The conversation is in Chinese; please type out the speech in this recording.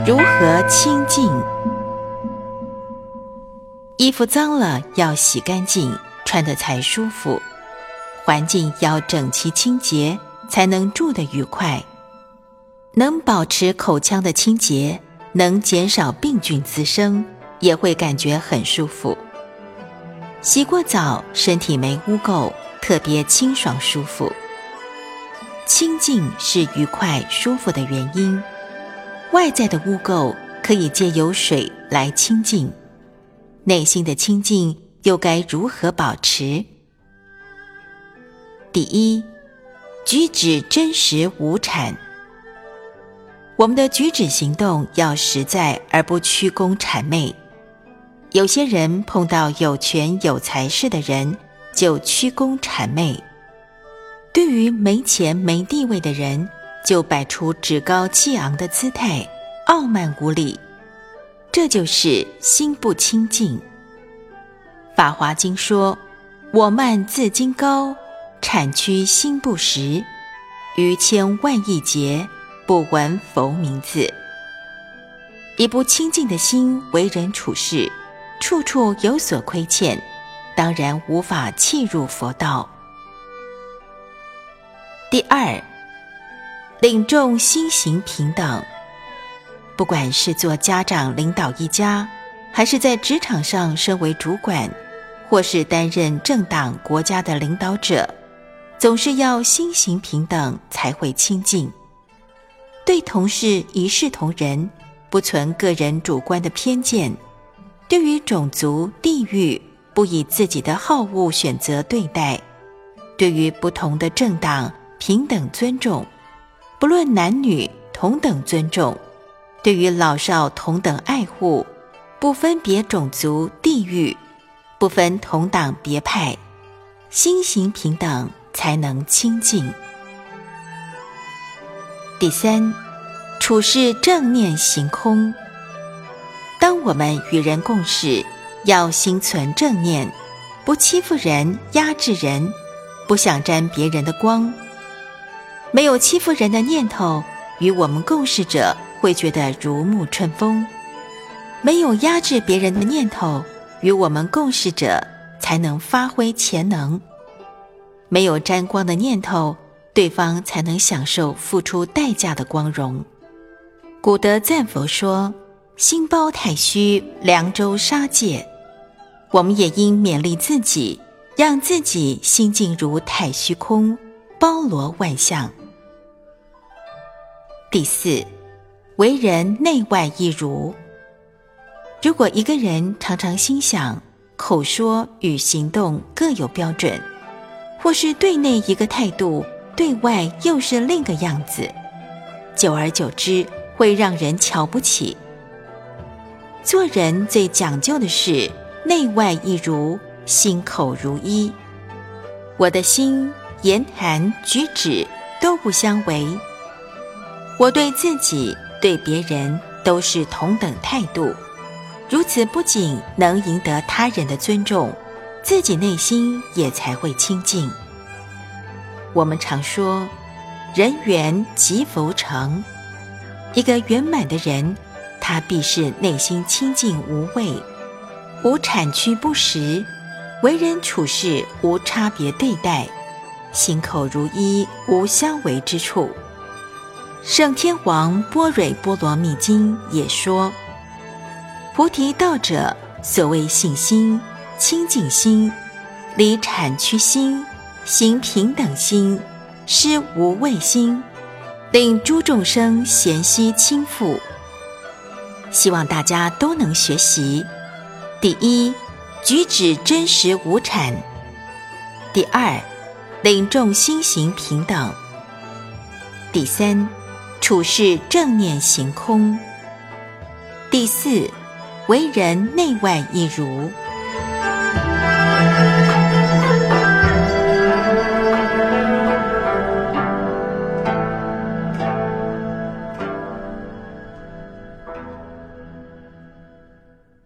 如何清净？衣服脏了要洗干净，穿得才舒服；环境要整齐清洁，才能住得愉快。能保持口腔的清洁，能减少病菌滋生，也会感觉很舒服。洗过澡，身体没污垢，特别清爽舒服。清净是愉快舒服的原因，外在的污垢可以借由水来清净，内心的清净又该如何保持？第一，举止真实无谄。我们的举止行动要实在而不曲肱谄媚。有些人碰到有权有财势的人就曲肱谄媚，对于没钱没地位的人就摆出趾高气昂的姿态，傲慢无礼，这就是心不清净。法华经说，我慢自矜高，谄曲心不实，于千万亿劫不闻佛名字。以不清净的心为人处事，处处有所亏欠，当然无法契入佛道。第二，领众心行平等。不管是做家长领导一家，还是在职场上身为主管，或是担任政党国家的领导者，总是要心行平等才会清净。对同事一视同仁，不存个人主观的偏见，对于种族地域不以自己的好恶选择对待，对于不同的政党平等尊重，不论男女同等尊重，对于老少同等爱护，不分别种族地域，不分同党别派，心行平等才能清净。第三，处事正念行空。当我们与人共事，要心存正念，不欺负人压制人，不想沾别人的光。没有欺负人的念头，与我们共事者会觉得如沐春风；没有压制别人的念头，与我们共事者才能发挥潜能；没有沾光的念头，对方才能享受付出代价的光荣。古德赞佛说，心包太虚，凉州杀戒。我们也应勉励自己，让自己心静如太虚空，包罗万象。第四，为人内外一如。如果一个人常常心想，口说与行动各有标准，或是对内一个态度，对外又是另个样子，久而久之会让人瞧不起。做人最讲究的是内外一如，心口如一。我的心、言谈、举止都不相违。我对自己、对别人都是同等态度，如此不仅能赢得他人的尊重，自己内心也才会清净。我们常说，人圆即佛成。一个圆满的人，他必是内心清净无畏，无谄曲不实，为人处事无差别对待，心口如一，无相违之处。圣天王般若波罗蜜经也说，菩提道者，所谓信心、清净心、离谄曲心、行平等心、施无畏心，令诸众生咸悉亲附。希望大家都能学习。第一，举止真实无谄；第二，领众心行平等；第三，处事正念行空；第四，为人内外一如。